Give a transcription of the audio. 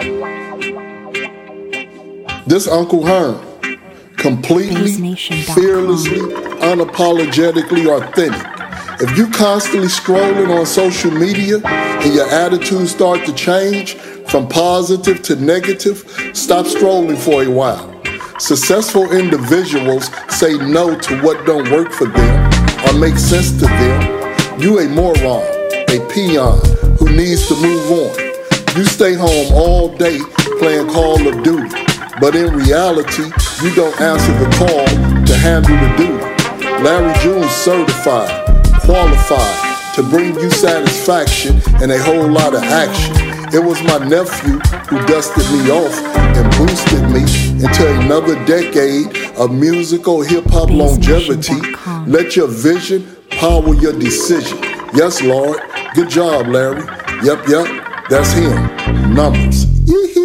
This Uncle Herm, completely, fearlessly, unapologetically authentic. If you constantly scrolling on social media and your attitude start to change from positive to negative, stop scrolling for a while. Successful individuals say no to what don't work for them or make sense to them. You a moron, a peon who needs to move on. You stay home all day playing Call of Duty, but in reality, you don't answer the call to handle the duty. Larry June certified, qualified to bring you satisfaction and a whole lot of action. It was my nephew who dusted me off and boosted me into another decade of musical hip-hop longevity. Let your vision power your decision. Yes, Lord. Good job, Larry. Yep, that's him. Numbers.